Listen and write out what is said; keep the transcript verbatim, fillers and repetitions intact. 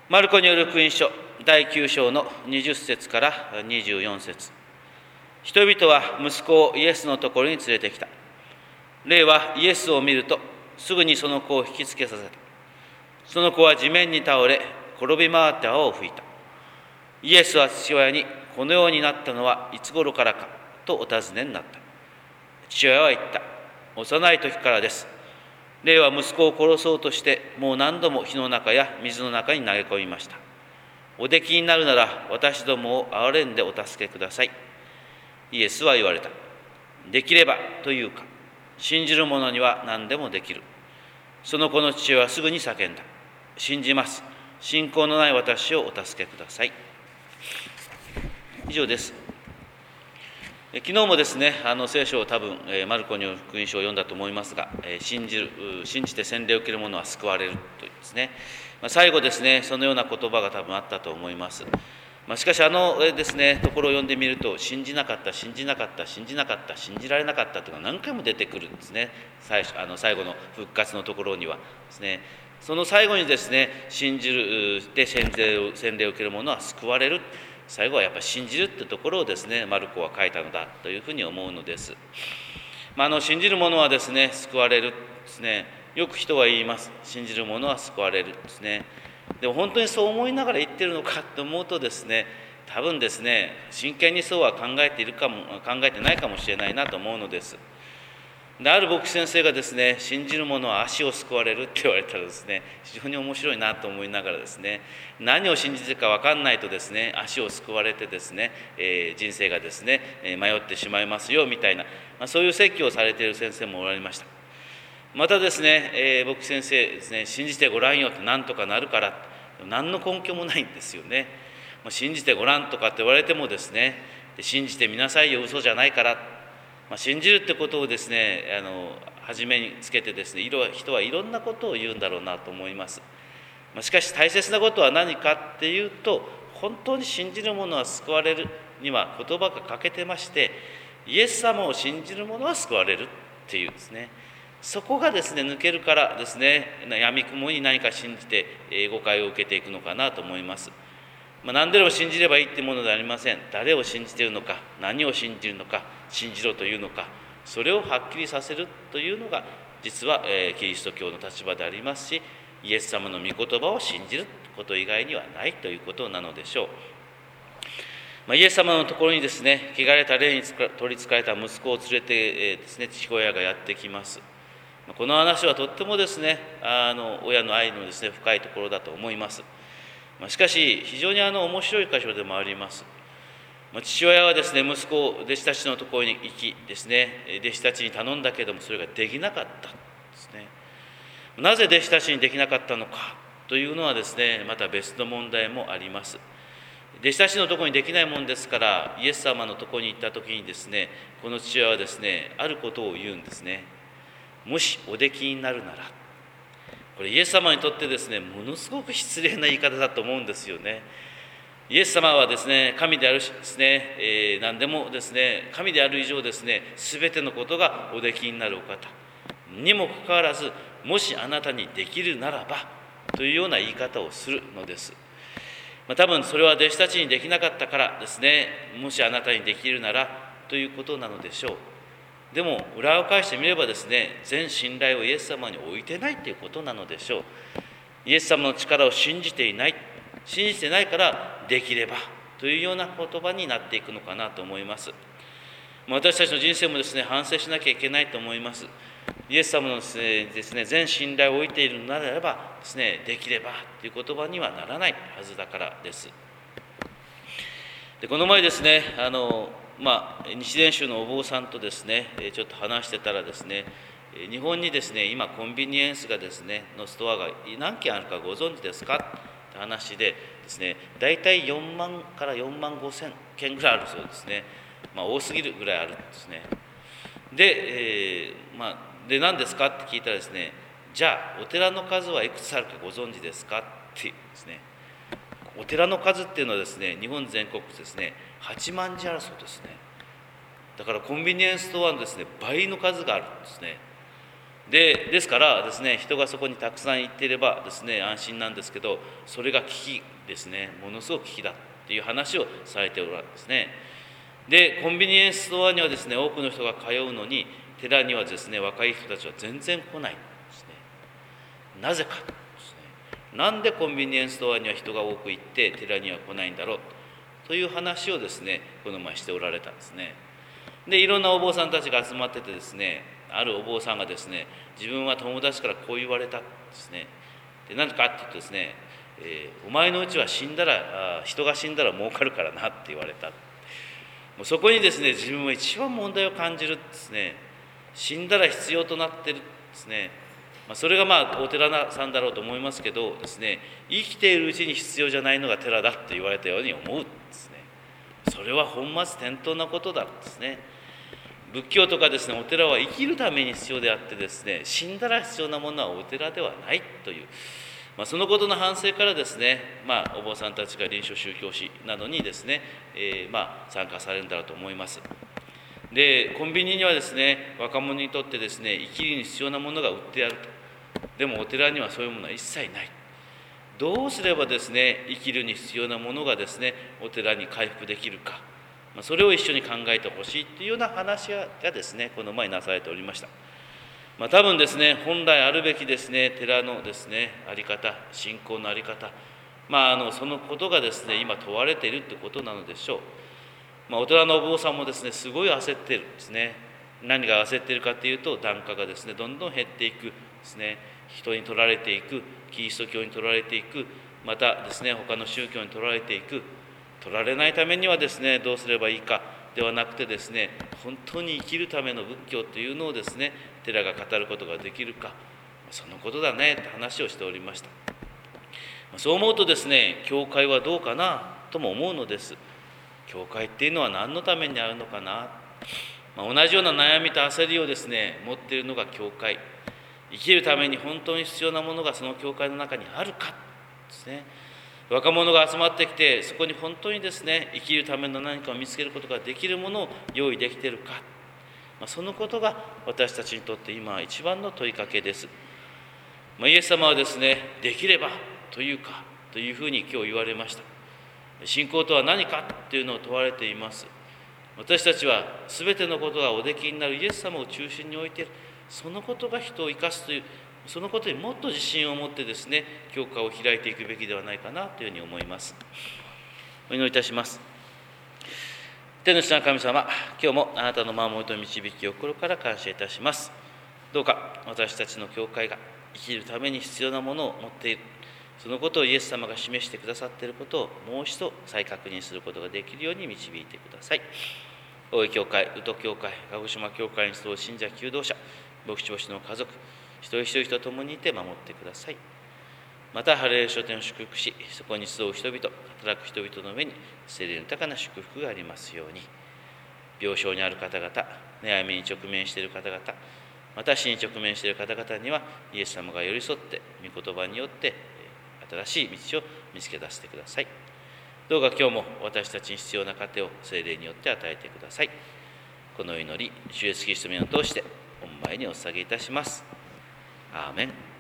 マルコによる福音書だいきゅう章のにじゅっ節からにじゅうよん節。人々は息子をイエスのところに連れてきた。霊はイエスを見るとすぐにその子を引きつけさせた。その子は地面に倒れ転び回って泡を吹いた。イエスは父親に、このようになったのはいつ頃からかとお尋ねになった。父親は言った。幼い時からです。霊は息子を殺そうとしてもう何度も火の中や水の中に投げ込みました。おできになるなら私どもを憐れんでお助けください。イエスは言われた。できればというか、信じる者には何でもできる。その子の父親はすぐに叫んだ。信じます。信仰のない私をお助けください。以上です。昨日もですね、あの聖書を多分、えー、マルコによる福音書を読んだと思いますが、えー、信じる、信じて洗礼を受ける者は救われるというですね、まあ、最後ですね、そのような言葉が多分あったと思います。まあ、しかしあのですね、ところを読んでみると、信じなかった、信じなかった、信じなかった、信じられなかったというのが何回も出てくるんですね。最初あの最後の復活のところにはですね、その最後にですね、信じるで洗礼を洗礼を受ける者は救われる。最後はやっぱり信じるというところをですね、マルコは書いたのだというふうに思うのです。まあ、あの信じる者はですね、救われるですね。よく人は言います。信じる者は救われるですね。でも本当にそう思いながら言ってるのかと思うとですね、多分ですね、真剣にそうは考えているかも考えてないかもしれないなと思うのです。である牧師先生がですね、信じる者は足を救われるって言われたらですね、非常に面白いなと思いながらですね、何を信じてるか分かんないとですね、足を救われてですね、えー、人生がですね、迷ってしまいますよみたいな、まあ、そういう説教をされている先生もおられました。またですね、えー、牧師先生ですね、信じてごらんよってなんとかなるから、何の根拠もないんですよね。まあ、信じてごらんとかって言われてもですね、信じてみなさいよ、嘘じゃないから。まあ、信じるってことをですね、あの初めにつけてですね、人はいろんなことを言うんだろうなと思います。まあ、しかし大切なことは何かっていうと、本当に信じる者は救われるには言葉が欠けてまして、イエス様を信じる者は救われるっていうですね、そこがですね抜けるからですね、闇雲に何か信じて誤解を受けていくのかなと思います。まあ、何でも信じればいいってものではありません。誰を信じているのか、何を信じるのか、信じろというのか、それをはっきりさせるというのが実は、えー、キリスト教の立場でありますし、イエス様の御言葉を信じること以外にはないということなのでしょう。まあ、イエス様のところにですね、汚れた霊に取りつかれた息子を連れて、えー、ですね、父親がやってきます。この話はとってもですね、あの親の愛のですね深いところだと思います。しかし非常にあの面白い箇所でもあります。父親はですね、息子を弟子たちのところに行きですね、弟子たちに頼んだけれどもそれができなかったですね。なぜ弟子たちにできなかったのかというのはですね、また別の問題もあります。弟子たちのところにできないもんですから、イエス様のところに行った時にですね、この父親はですね、あることを言うんですね。もしおできになるなら、これイエス様にとってですね、ものすごく失礼な言い方だと思うんですよね。イエス様はですね、神であるしですね、えー、何でもですね、神である以上ですね、すべてのことがおできになるお方にもかかわらず、もしあなたにできるならばというような言い方をするのです。まあ、多分それは弟子たちにできなかったからですね、もしあなたにできるならということなのでしょう。でも裏を返してみればですね、全信頼をイエス様に置いてないということなのでしょう。イエス様の力を信じていない、信じてないからできればというような言葉になっていくのかなと思います。私たちの人生もですね、反省しなきゃいけないと思います。イエス様のですね、ですね全信頼を置いているのならばですね、できればという言葉にはならないはずだからです。でこの前ですね、あのまあ、日蓮宗のお坊さんとですね、ちょっと話してたらですね、日本にですね、今コンビニエンスがですね、のストアが何軒あるかご存知ですかって話でですね、大体よんまんからよんまんごせんけんぐらいあるそうですね。まあ多すぎるぐらいあるんですね。で、えー、まあ、で何ですかって聞いたらですね、じゃあお寺の数はいくつあるかご存知ですかってですね、お寺の数っていうのはですね、日本全国ですね、はちまんじあるそうですね。だからコンビニエンスストアのですね、倍の数があるんですね。 でですからですね、人がそこにたくさん行っていればですね、安心なんですけど、それが危機ですね、ものすごく危機だっていう話をされておられるんですね。で、コンビニエンスストアにはですね、多くの人が通うのに、寺にはですね、若い人たちは全然来ないんですね。なぜかですね、なんでコンビニエンスストアには人が多く行って、寺には来ないんだろうという話をですね、この前しておられたんですね。で、いろんなお坊さんたちが集まっててですね、あるお坊さんがですね、自分は友達からこう言われたんですね。で、何かって言うとですね、えー、お前のうちは死んだら、人が死んだら儲かるからなって言われた。もうそこにですね、自分は一番問題を感じるですね、死んだら必要となってるですね、まあ、それがまあお寺さんだろうと思いますけどですね、生きているうちに必要じゃないのが寺だって言われたように思うですね。それは本末転倒なことだですね。仏教とかですね、お寺は生きるために必要であってですね、死んだら必要なものはお寺ではないという、まあ、そのことの反省からですね、まあ、お坊さんたちが臨床宗教史などにですね、えー、まあ参加されるんだろうと思います。で、コンビニにはですね、若者にとってですね、生きるに必要なものが売ってあると。でもお寺にはそういうものは一切ない。どうすればですね、生きるに必要なものがですね、お寺に回復できるか、まあ、それを一緒に考えてほしいというような話がですね、この前なされておりました。まあ、多分ですね、本来あるべきですね、寺のですね、あり方、信仰のあり方、まあ、あのそのことがですね、今問われているということなのでしょう。まあ、お寺のお坊さんもですね、すごい焦っているんですね。何が焦っているかというと、檀家がですね、どんどん減っていくですね、人に取られていく、キリスト教に取られていく、またですね、他の宗教に取られていく、取られないためにはですね、どうすればいいかではなくてですね、本当に生きるための仏教というのをですね、寺が語ることができるか、そのことだねって話をしておりました。そう思うとですね、教会はどうかなとも思うのです。教会っていうのは何のためにあるのかな、まあ、同じような悩みと焦りをですね、持っているのが教会。生きるために本当に必要なものがその教会の中にあるかですね。若者が集まってきて、そこに本当にですね、生きるための何かを見つけることができるものを用意できているか、まあ、そのことが私たちにとって今一番の問いかけです。まあ、イエス様はですね、できればというかというふうに今日言われました。信仰とは何かというのを問われています。私たちは全てのことがおできになるイエス様を中心に置いている。そのことが人を生かすという、そのことにもっと自信を持ってですね、教会を開いていくべきではないかなというふうに思います。お祈りいたします。天の下の神様、今日もあなたの守りと導きを心から感謝いたします。どうか私たちの教会が生きるために必要なものを持っている、そのことをイエス様が示してくださっていることをもう一度再確認することができるように導いてください。大井教会、宇都教会、鹿児島教会に集う信者求道者、牧師牧師の家族、一人一人と共にいて守ってください。また、ハレルヤ書店を祝福し、そこに集う人々、働く人々の上に聖霊の豊かな祝福がありますように。病床にある方々、悩みに直面している方々、また死に直面している方々には、イエス様が寄り添って、御言葉によって新しい道を見つけ出してください。どうか今日も私たちに必要な糧を聖霊によって与えてください。この祈り、主イエスキリストの名を通して御前にお捧げいたします。アーメン。